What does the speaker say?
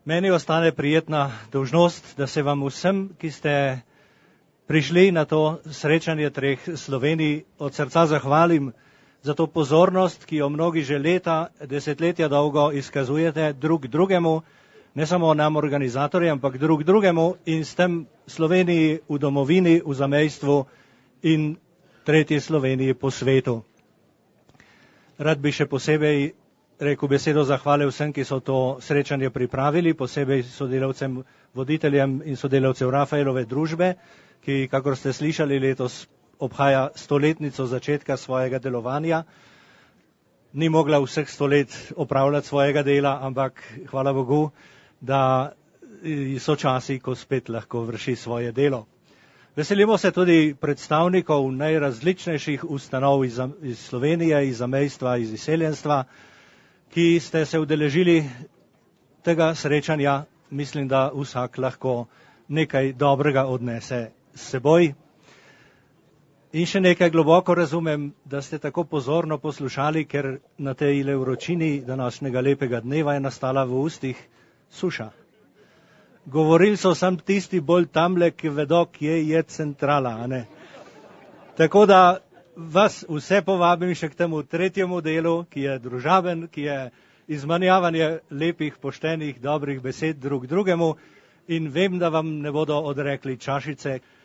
Meni ostane prijetna dolžnost, da se vam vsem, ki ste prišli na to srečanje treh Slovenij, od srca zahvalim za to pozornost, ki jo mnogi že leta, desetletja dolgo izkazujete drug drugemu, ne samo nam organizatorjem, ampak drug drugemu in s tem Sloveniji v domovini, v zamejstvu in tretji Sloveniji po svetu. Rad bi še posebej rekel besedo zahvale vsem, ki so to srečanje pripravili, posebej sodelavcem, voditeljem in sodelavcev Rafaelove družbe, ki, kakor ste slišali, letos obhaja 100-letnico začetka svojega delovanja. Ni mogla vseh 100 let opravljati svojega dela, ampak hvala Bogu, da so časi, ko spet lahko vrši svoje delo. Veselimo se tudi predstavnikov najrazličnejših ustanov iz Slovenije, iz zamejstva, iz izseljenstva, ki ste se udeležili tega srečanja. Mislim, da vsak lahko nekaj dobrega odnese s seboj. In še nekaj, globoko razumem, da ste tako pozorno poslušali, ker na tej vročini današnjega lepega dneva je nastala v ustih suša. Govorili so sam tisti bolj tamle, ki vedo, kje je centrala, a ne? Tako da vas vse povabim še k temu tretjemu delu, ki je družaben, ki je izmenjavanje lepih, poštenih, dobrih besed drug drugemu in vem, da vam ne bodo odrekli čašice.